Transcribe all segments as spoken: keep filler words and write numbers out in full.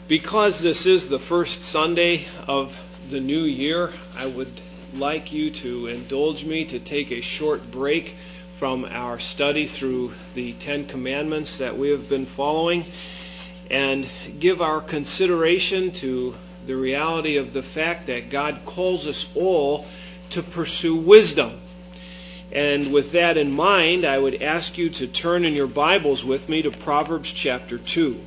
Because this is the first Sunday of the new year, I would like you to indulge me to take a short break from our study through the Ten Commandments that we have been following and give our consideration to the reality of the fact that God calls us all to pursue wisdom. And with that in mind, I would ask you to turn in your Bibles with me to Proverbs chapter two.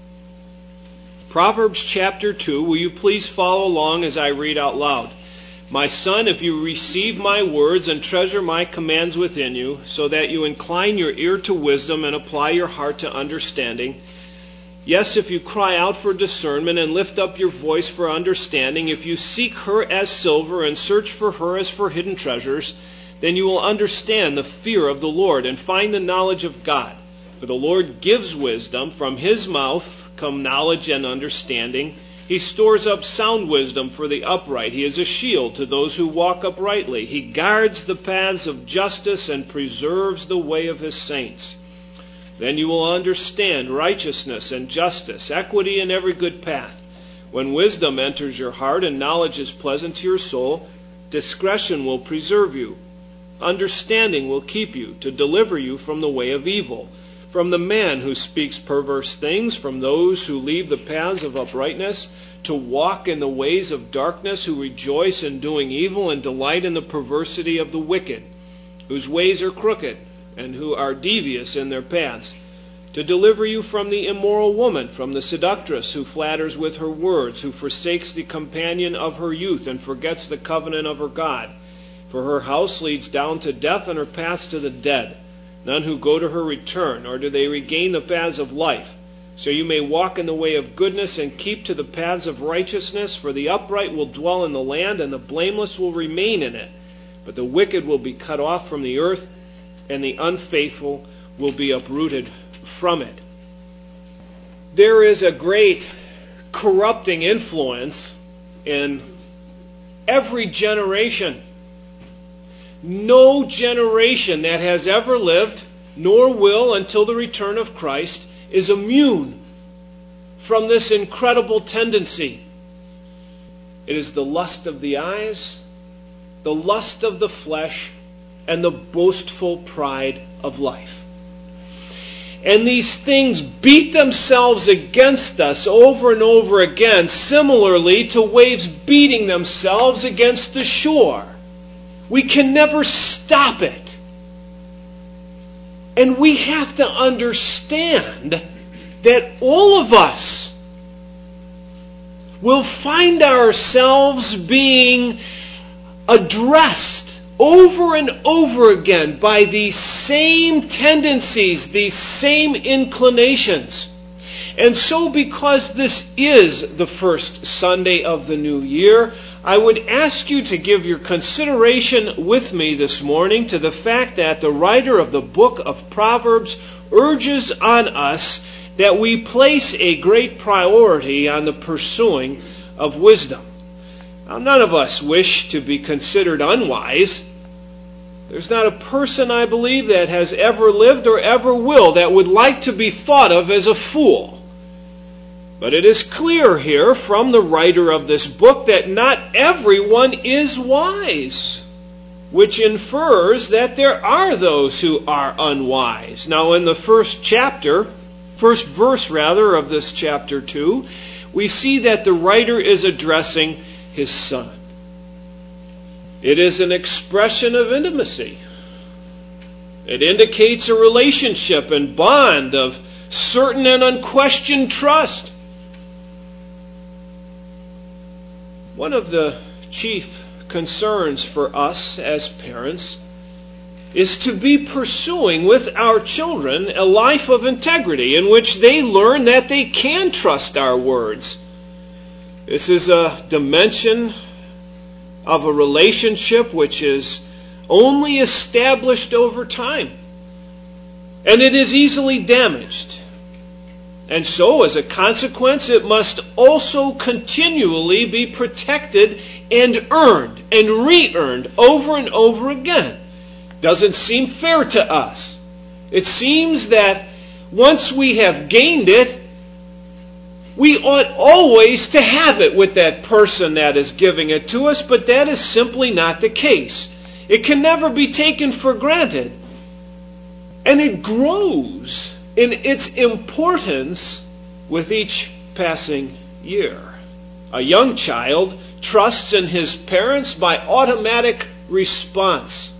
Proverbs chapter two, will you please follow along as I read out loud? My son, if you receive my words and treasure my commands within you, so that you incline your ear to wisdom and apply your heart to understanding, yes, if you cry out for discernment and lift up your voice for understanding, if you seek her as silver and search for her as for hidden treasures, then you will understand the fear of the Lord and find the knowledge of God. For the Lord gives wisdom, from his mouth come knowledge and understanding. He stores up sound wisdom for the upright. He is a shield to those who walk uprightly. He guards the paths of justice and preserves the way of his saints. Then you will understand righteousness and justice, equity and every good path. When wisdom enters your heart and knowledge is pleasant to your soul, discretion will preserve you. Understanding will keep you, to deliver you from the way of evil, from the man who speaks perverse things, from those who leave the paths of uprightness, to walk in the ways of darkness, who rejoice in doing evil and delight in the perversity of the wicked, whose ways are crooked and who are devious in their paths, to deliver you from the immoral woman, from the seductress who flatters with her words, who forsakes the companion of her youth and forgets the covenant of her God. For her house leads down to death and her paths to the dead. None who go to her return, nor do they regain the paths of life. So you may walk in the way of goodness and keep to the paths of righteousness, for the upright will dwell in the land, and the blameless will remain in it. But the wicked will be cut off from the earth, and the unfaithful will be uprooted from it. There is a great corrupting influence in every generation. No generation that has ever lived, nor will until the return of Christ, is immune from this incredible tendency. It is the lust of the eyes, the lust of the flesh, and the boastful pride of life. And these things beat themselves against us over and over again, similarly to waves beating themselves against the shore. We can never stop it. And we have to understand that all of us will find ourselves being addressed over and over again by these same tendencies, these same inclinations. And so, because this is the first Sunday of the new year, I would ask you to give your consideration with me this morning to the fact that the writer of the book of Proverbs urges on us that we place a great priority on the pursuing of wisdom. Now, none of us wish to be considered unwise. There's not a person, I believe, that has ever lived or ever will that would like to be thought of as a fool. But it is clear here from the writer of this book that not everyone is wise, which infers that there are those who are unwise. Now, in the first chapter, first verse rather of this chapter two, we see that the writer is addressing his son. It is an expression of intimacy. It indicates a relationship and bond of certain and unquestioned trust. One of the chief concerns for us as parents is to be pursuing with our children a life of integrity in which they learn that they can trust our words. This is a dimension of a relationship which is only established over time, and it is easily damaged. And so, as a consequence, it must also continually be protected and earned and re-earned over and over again. Doesn't seem fair to us. It seems that once we have gained it, we ought always to have it with that person that is giving it to us, but that is simply not the case. It can never be taken for granted. And it grows in its importance with each passing year. A young child trusts in his parents by automatic response.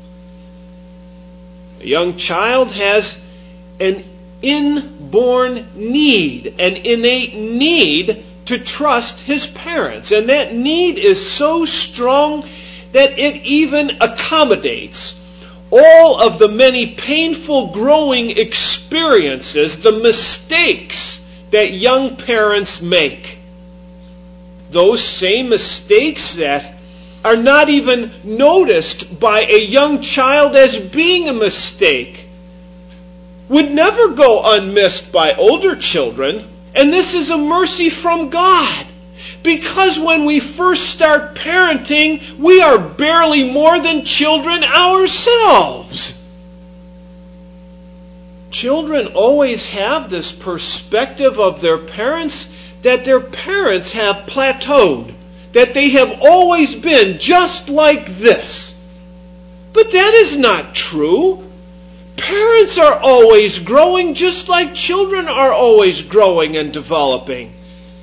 A young child has an inborn need, an innate need to trust his parents. And that need is so strong that it even accommodates all of the many painful growing experiences, the mistakes that young parents make. Those same mistakes that are not even noticed by a young child as being a mistake would never go unmissed by older children. And this is a mercy from God. Because when we first start parenting, we are barely more than children ourselves. Children always have this perspective of their parents, that their parents have plateaued, that they have always been just like this. But that is not true. Parents are always growing just like children are always growing and developing.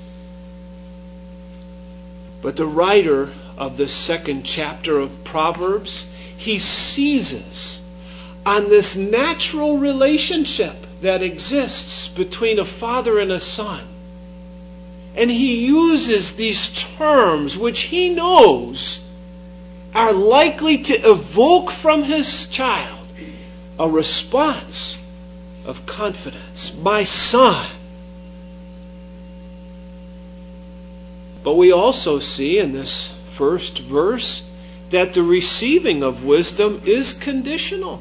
But the writer of the second chapter of Proverbs, he seizes on this natural relationship that exists between a father and a son. And he uses these terms which he knows are likely to evoke from his child a response of confidence. My son. But we also see in this first verse that the receiving of wisdom is conditional.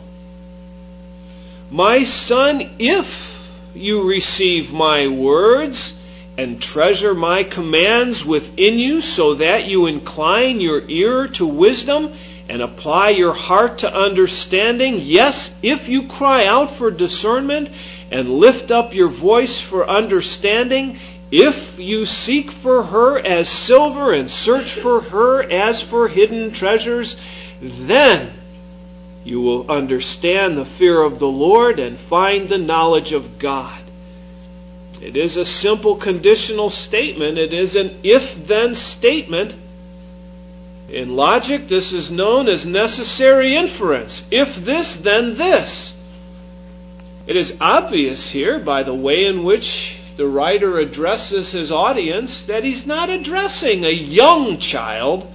My son, if you receive my words and treasure my commands within you, so that you incline your ear to wisdom and apply your heart to understanding, yes, if you cry out for discernment and lift up your voice for understanding, if you seek for her as silver and search for her as for hidden treasures, then you will understand the fear of the Lord and find the knowledge of God. It is a simple conditional statement. It is an if-then statement. In logic, this is known as necessary inference. If this, then this. It is obvious here by the way in which the writer addresses his audience that he's not addressing a young child.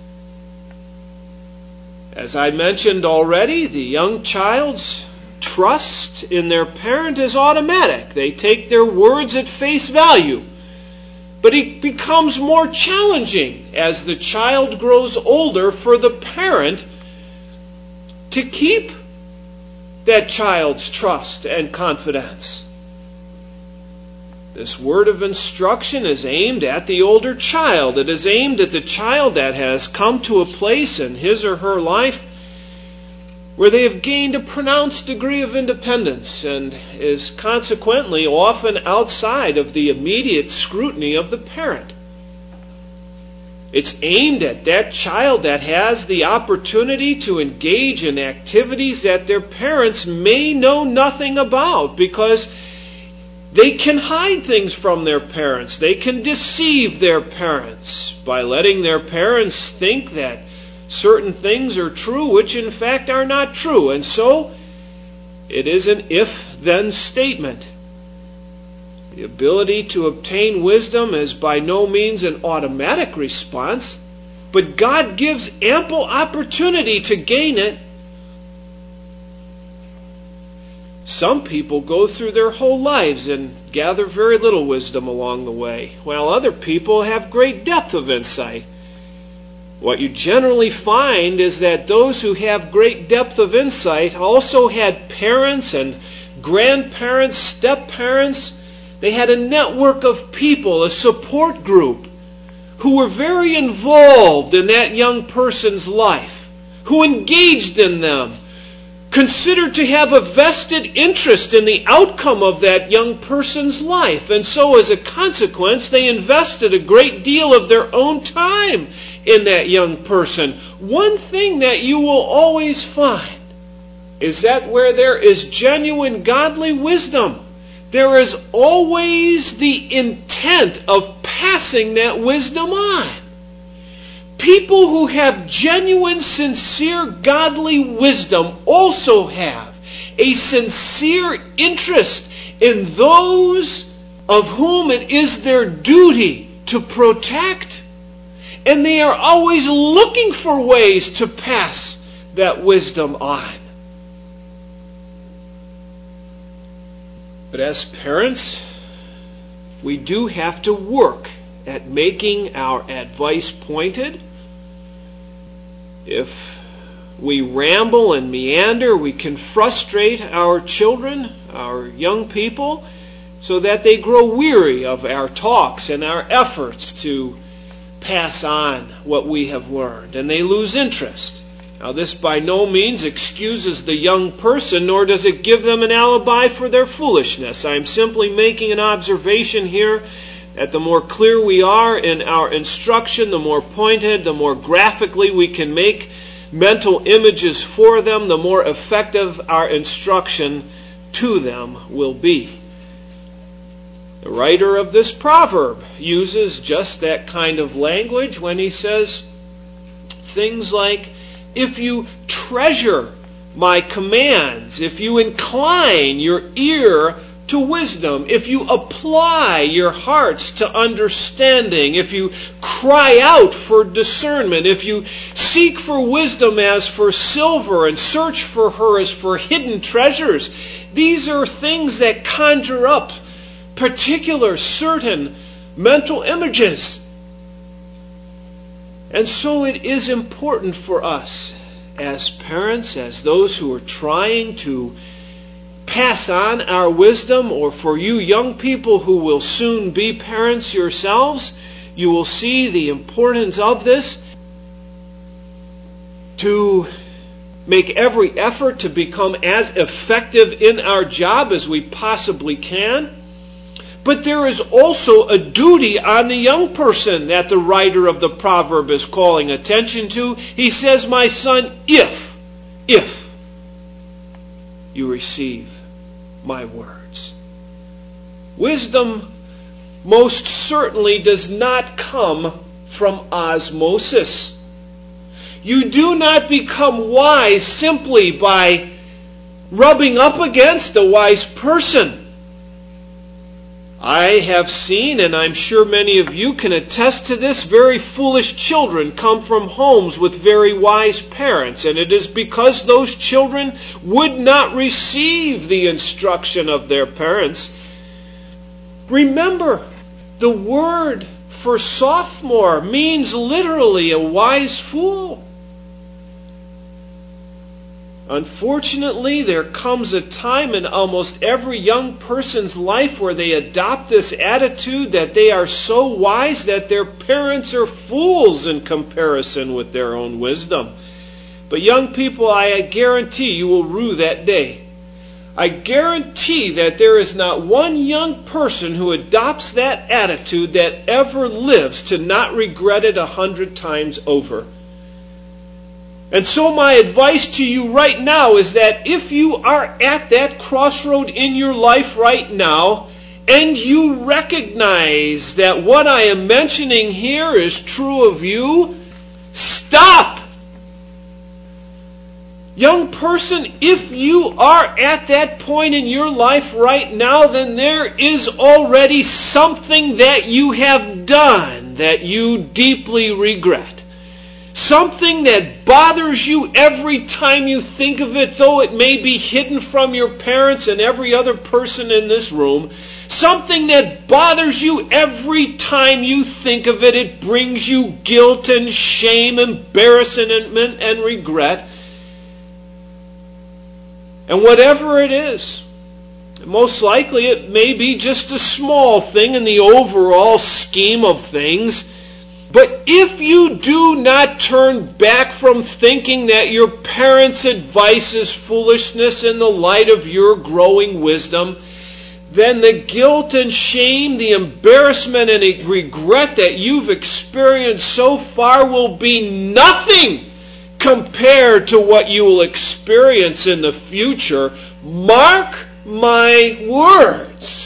As I mentioned already, the young child's trust in their parent is automatic. They take their words at face value. But it becomes more challenging as the child grows older for the parent to keep that child's trust and confidence. This word of instruction is aimed at the older child. It is aimed at the child that has come to a place in his or her life where they have gained a pronounced degree of independence and is consequently often outside of the immediate scrutiny of the parent. It's aimed at that child that has the opportunity to engage in activities that their parents may know nothing about, because they can hide things from their parents. They can deceive their parents by letting their parents think that certain things are true which in fact are not true. And so it is an if-then statement. The ability to obtain wisdom is by no means an automatic response, but God gives ample opportunity to gain it. Some people go through their whole lives and gather very little wisdom along the way, while other people have great depth of insight. What you generally find is that those who have great depth of insight also had parents and grandparents, step-parents. They had a network of people, a support group, who were very involved in that young person's life, who engaged in them, considered to have a vested interest in the outcome of that young person's life. And so as a consequence, they invested a great deal of their own time in that young person. One thing that you will always find is that where there is genuine godly wisdom, there is always the intent of passing that wisdom on. People who have genuine, sincere, godly wisdom also have a sincere interest in those of whom it is their duty to protect. And they are always looking for ways to pass that wisdom on. But as parents, we do have to work at making our advice pointed. If we ramble and meander, we can frustrate our children, our young people, so that they grow weary of our talks and our efforts to pass on what we have learned, and they lose interest. Now, this by no means excuses the young person, nor does it give them an alibi for their foolishness. I am simply making an observation here that the more clear we are in our instruction, the more pointed, the more graphically we can make mental images for them, the more effective our instruction to them will be. The writer of this proverb uses just that kind of language when he says things like, if you treasure my commands, if you incline your ear to wisdom, if you apply your hearts to understanding, if you cry out for discernment, if you seek for wisdom as for silver and search for her as for hidden treasures, these are things that conjure up particular, certain mental images. And so it is important for us as parents, as those who are trying to pass on our wisdom, or for you young people who will soon be parents yourselves, you will see the importance of this, to make every effort to become as effective in our job as we possibly can. But there is also a duty on the young person that the writer of the proverb is calling attention to. He says, my son, if, if you receive my words. Wisdom most certainly does not come from osmosis. You do not become wise simply by rubbing up against a wise person. I have seen, and I'm sure many of you can attest to this, very foolish children come from homes with very wise parents, and it is because those children would not receive the instruction of their parents. Remember, the word for sophomore means literally a wise fool. Unfortunately, there comes a time in almost every young person's life where they adopt this attitude that they are so wise that their parents are fools in comparison with their own wisdom. But young people, I guarantee you will rue that day. I guarantee that there is not one young person who adopts that attitude that ever lives to not regret it a hundred times over. And so my advice to you right now is that if you are at that crossroad in your life right now, and you recognize that what I am mentioning here is true of you, stop! Young person, if you are at that point in your life right now, then there is already something that you have done that you deeply regret. Something that bothers you every time you think of it, though it may be hidden from your parents and every other person in this room. Something that bothers you every time you think of it. It brings you guilt and shame, embarrassment and regret. And whatever it is, most likely it may be just a small thing in the overall scheme of things. But if you do not turn back from thinking that your parents' advice is foolishness in the light of your growing wisdom, then the guilt and shame, the embarrassment and regret that you've experienced so far will be nothing compared to what you will experience in the future. Mark my words.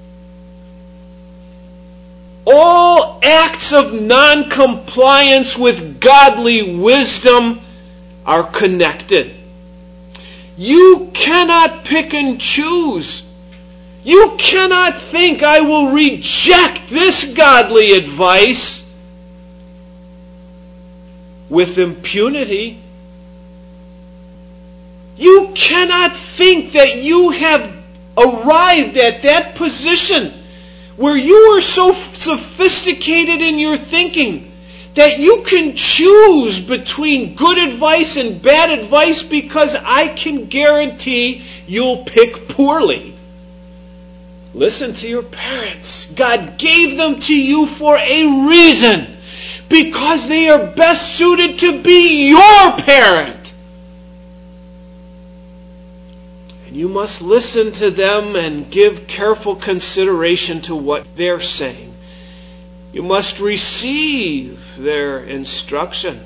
All acts of non-compliance with godly wisdom are connected. You cannot pick and choose. You cannot think, I will reject this godly advice with impunity. You cannot think that you have arrived at that position where you are so sophisticated in your thinking that you can choose between good advice and bad advice, because I can guarantee you'll pick poorly. Listen to your parents. God gave them to you for a reason, because they are best suited to be your parent. And you must listen to them and give careful consideration to what they're saying. You must receive their instruction.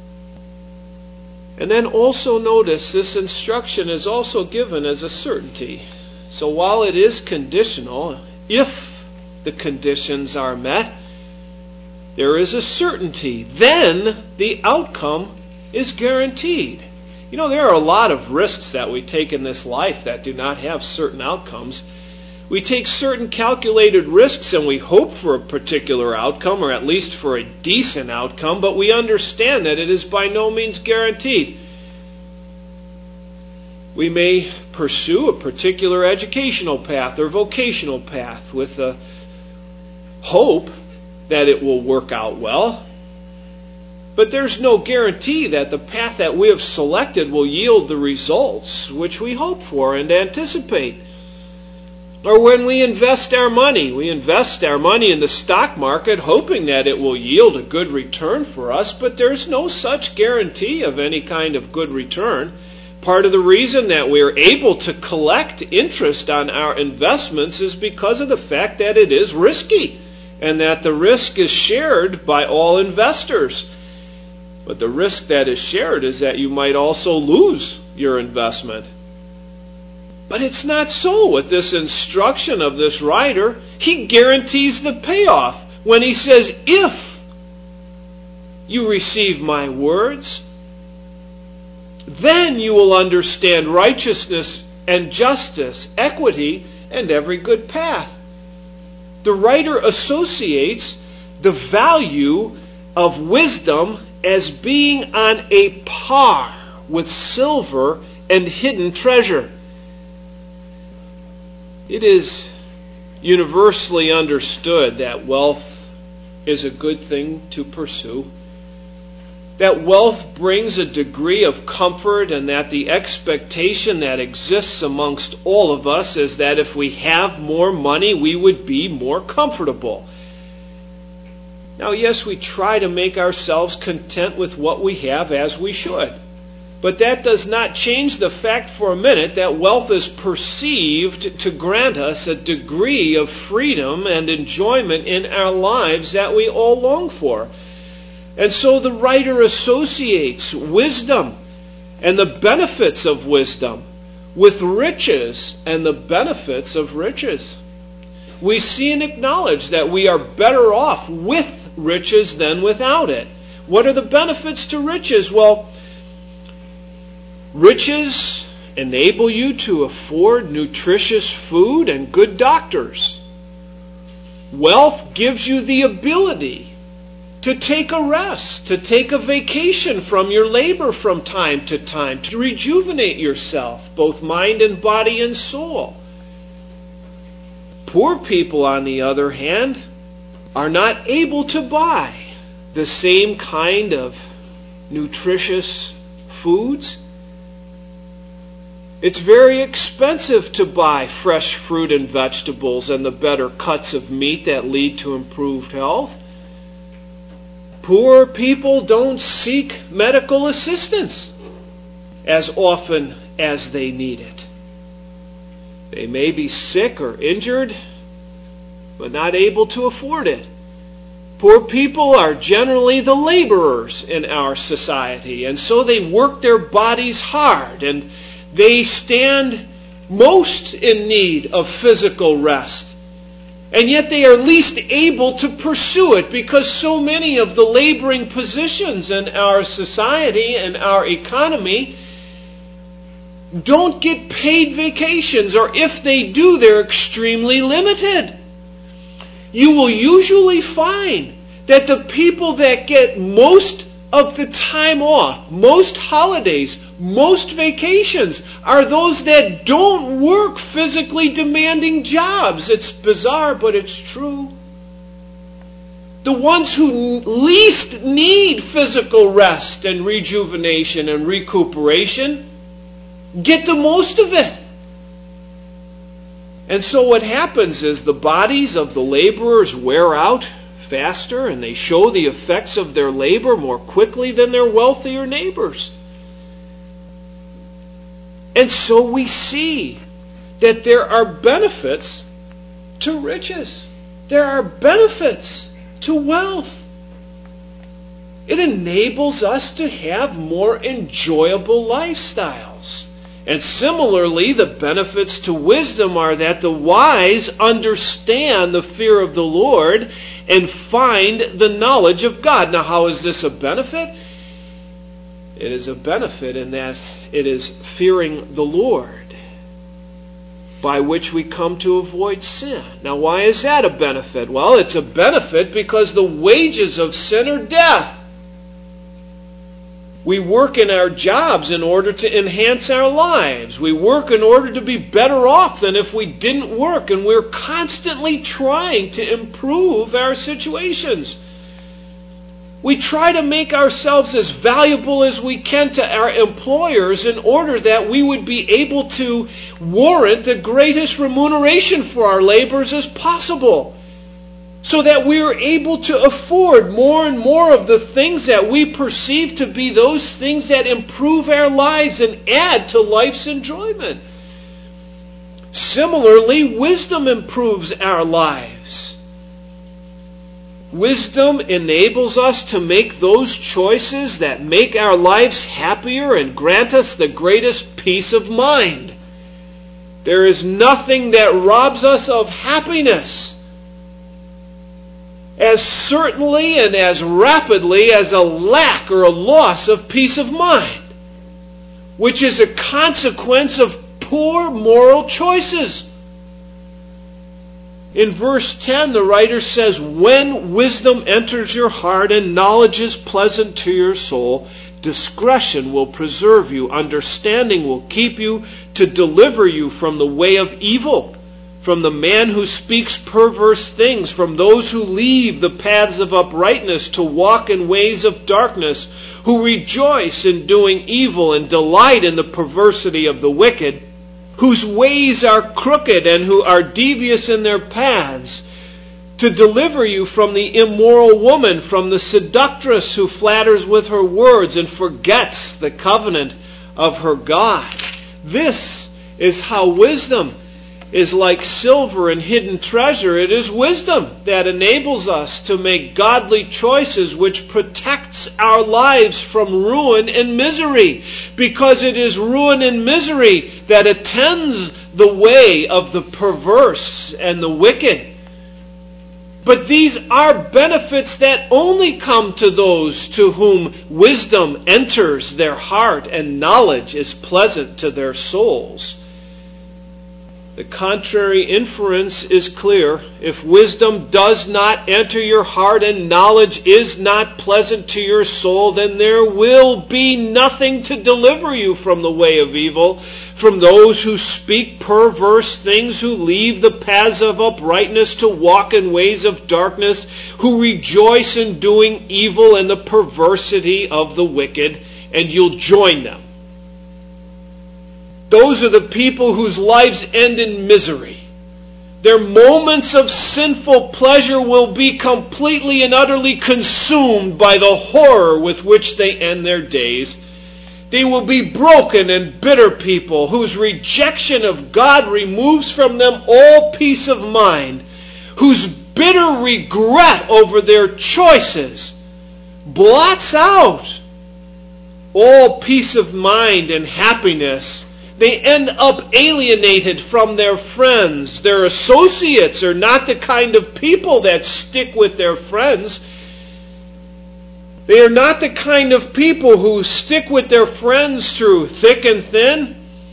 And then also notice this instruction is also given as a certainty. So while it is conditional, if the conditions are met, there is a certainty. Then the outcome is guaranteed. You know, there are a lot of risks that we take in this life that do not have certain outcomes. We take certain calculated risks and we hope for a particular outcome, or at least for a decent outcome, but we understand that it is by no means guaranteed. We may pursue a particular educational path or vocational path with the hope that it will work out well. But there's no guarantee that the path that we have selected will yield the results which we hope for and anticipate. Or when we invest our money, we invest our money in the stock market hoping that it will yield a good return for us, but there's no such guarantee of any kind of good return. Part of the reason that we are able to collect interest on our investments is because of the fact that it is risky and that the risk is shared by all investors. But the risk that is shared is that you might also lose your investment. But it's not so with this instruction of this writer. He guarantees the payoff when he says, if you receive my words, then you will understand righteousness and justice, equity, and every good path. The writer associates the value of wisdom as being on a par with silver and hidden treasure. It is universally understood that wealth is a good thing to pursue, that wealth brings a degree of comfort, and that the expectation that exists amongst all of us is that if we have more money, we would be more comfortable. Now, yes, we try to make ourselves content with what we have, as we should. But that does not change the fact for a minute that wealth is perceived to grant us a degree of freedom and enjoyment in our lives that we all long for. And so the writer associates wisdom and the benefits of wisdom with riches and the benefits of riches. We see and acknowledge that we are better off with riches than without it. What are the benefits to riches? Well, riches enable you to afford nutritious food and good doctors. Wealth gives you the ability to take a rest, to take a vacation from your labor from time to time, to rejuvenate yourself, both mind and body and soul. Poor people, on the other hand, are not able to buy the same kind of nutritious foods. It's very expensive to buy fresh fruit and vegetables and the better cuts of meat that lead to improved health. Poor people don't seek medical assistance as often as they need it. They may be sick or injured, but not able to afford it. Poor people are generally the laborers in our society, and so they work their bodies hard, and they stand most in need of physical rest. And yet they are least able to pursue it because so many of the laboring positions in our society and our economy don't get paid vacations, or if they do, they're extremely limited. You will usually find that the people that get most of the time off, most holidays, most vacations, are those that don't work physically demanding jobs. It's bizarre, but it's true. The ones who least need physical rest and rejuvenation and recuperation get the most of it. And so what happens is the bodies of the laborers wear out faster, and they show the effects of their labor more quickly than their wealthier neighbors. And so we see that there are benefits to riches. There are benefits to wealth. It enables us to have more enjoyable lifestyles. And similarly, the benefits to wisdom are that the wise understand the fear of the Lord and find the knowledge of God. Now, how is this a benefit? It is a benefit in that it is fearing the Lord by which we come to avoid sin. Now, why is that a benefit? Well, it's a benefit because the wages of sin are death. We work in our jobs in order to enhance our lives. We work in order to be better off than if we didn't work. And we're constantly trying to improve our situations. We try to make ourselves as valuable as we can to our employers in order that we would be able to warrant the greatest remuneration for our labors as possible, so that we are able to afford more and more of the things that we perceive to be those things that improve our lives and add to life's enjoyment. Similarly, wisdom improves our lives. Wisdom enables us to make those choices that make our lives happier and grant us the greatest peace of mind. There is nothing that robs us of happiness as certainly and as rapidly as a lack or a loss of peace of mind, which is a consequence of poor moral choices. In verse ten, the writer says, "When wisdom enters your heart and knowledge is pleasant to your soul, discretion will preserve you, understanding will keep you, to deliver you from the way of evil, from the man who speaks perverse things, from those who leave the paths of uprightness to walk in ways of darkness, who rejoice in doing evil and delight in the perversity of the wicked, whose ways are crooked and who are devious in their paths, to deliver you from the immoral woman, from the seductress who flatters with her words and forgets the covenant of her God." This is how wisdom is like silver and hidden treasure. It is wisdom that enables us to make godly choices, which protects our lives from ruin and misery, because it is ruin and misery that attends the way of the perverse and the wicked. But these are benefits that only come to those to whom wisdom enters their heart and knowledge is pleasant to their souls. The contrary inference is clear. If wisdom does not enter your heart and knowledge is not pleasant to your soul, then there will be nothing to deliver you from the way of evil, from those who speak perverse things, who leave the paths of uprightness to walk in ways of darkness, who rejoice in doing evil and the perversity of the wicked, and you'll join them. Those are the people whose lives end in misery. Their moments of sinful pleasure will be completely and utterly consumed by the horror with which they end their days. They will be broken and bitter people whose rejection of God removes from them all peace of mind, whose bitter regret over their choices blots out all peace of mind and happiness. They end up alienated from their friends. Their associates are not the kind of people that stick with their friends. They are not the kind of people who stick with their friends through thick and thin,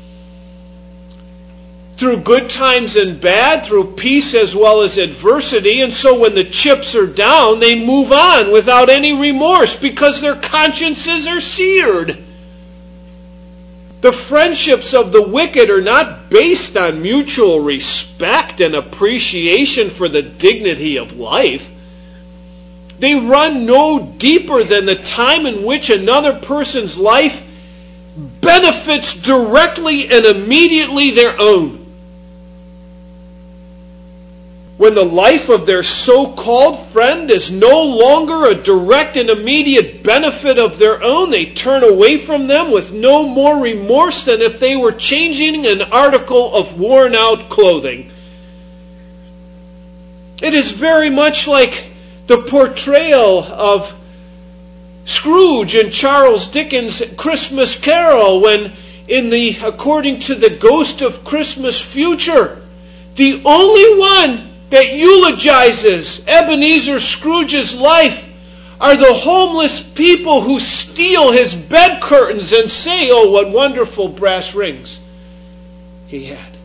through good times and bad, through peace as well as adversity. And so when the chips are down, they move on without any remorse because their consciences are seared. The friendships of the wicked are not based on mutual respect and appreciation for the dignity of life. They run no deeper than the time in which another person's life benefits directly and immediately their own. When the life of their so-called friend is no longer a direct and immediate benefit of their own, they turn away from them with no more remorse than if they were changing an article of worn-out clothing. It is very much like the portrayal of Scrooge in Charles Dickens' Christmas Carol, when in the, according to the Ghost of Christmas Future, the only one that eulogizes Ebenezer Scrooge's life are the homeless people who steal his bed curtains and say, "Oh, what wonderful brass rings he had."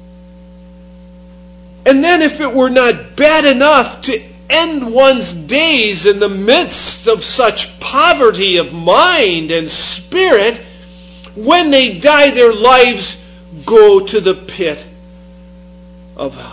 And then if it were not bad enough to end one's days in the midst of such poverty of mind and spirit, when they die, their lives go to the pit of hell.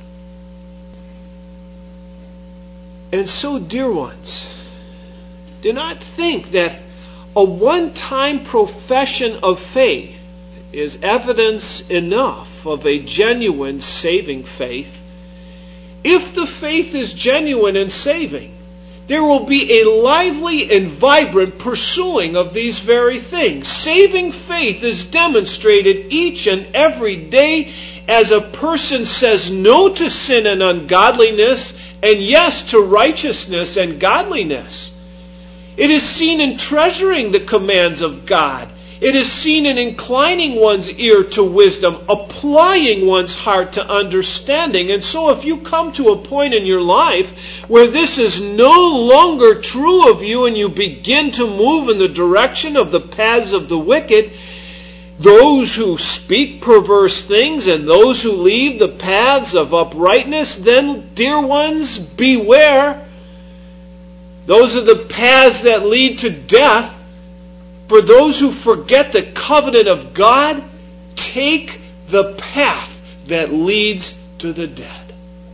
And so, dear ones, do not think that a one-time profession of faith is evidence enough of a genuine saving faith. If the faith is genuine and saving, there will be a lively and vibrant pursuing of these very things. Saving faith is demonstrated each and every day as a person says no to sin and ungodliness and yes to righteousness and godliness. It is seen in treasuring the commands of God. It is seen in inclining one's ear to wisdom, applying one's heart to understanding. And so if you come to a point in your life where this is no longer true of you and you begin to move in the direction of the paths of the wicked, those who speak perverse things and those who leave the paths of uprightness, then, dear ones, beware. Those are the paths that lead to death. For those who forget the covenant of God, take the path that leads to the dead.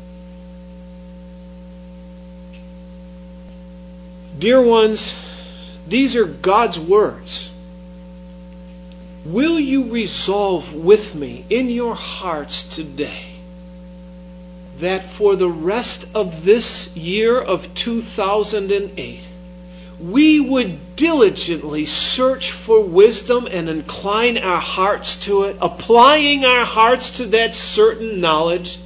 Dear ones, these are God's words. Will you resolve with me in your hearts today that for the rest of this year of two thousand eight, we would diligently search for wisdom and incline our hearts to it, applying our hearts to that certain knowledge,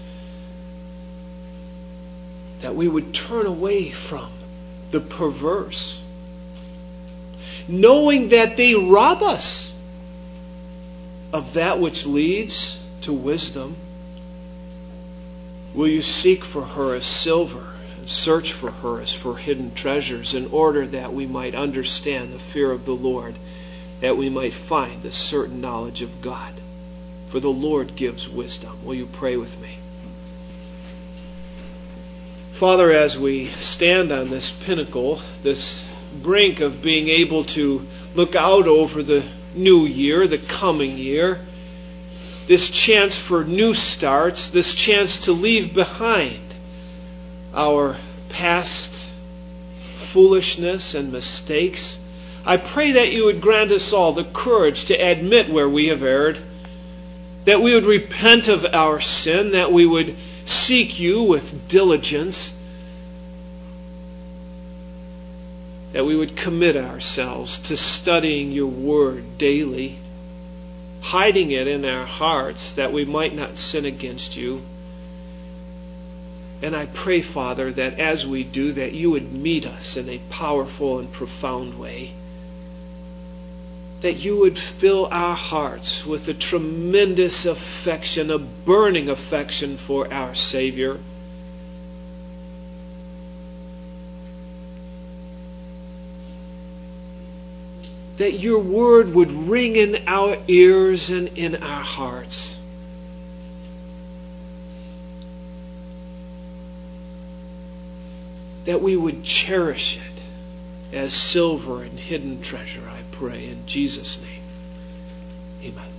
that we would turn away from the perverse, knowing that they rob us of that which leads to wisdom. Will you seek for her as silver and search for her as for hidden treasures, in order that we might understand the fear of the Lord, that we might find a certain knowledge of God? For the Lord gives wisdom. Will you pray with me? Father, as we stand on this pinnacle, this brink of being able to look out over the new year, the coming year, this chance for new starts, this chance to leave behind our past foolishness and mistakes, I pray that you would grant us all the courage to admit where we have erred, that we would repent of our sin, that we would seek you with diligence, that we would commit ourselves to studying your word daily, hiding it in our hearts that we might not sin against you. And I pray, Father, that as we do, that you would meet us in a powerful and profound way. That you would fill our hearts with a tremendous affection, a burning affection for our Savior. That your word would ring in our ears and in our hearts. That we would cherish it as silver and hidden treasure, I pray in Jesus' name. Amen.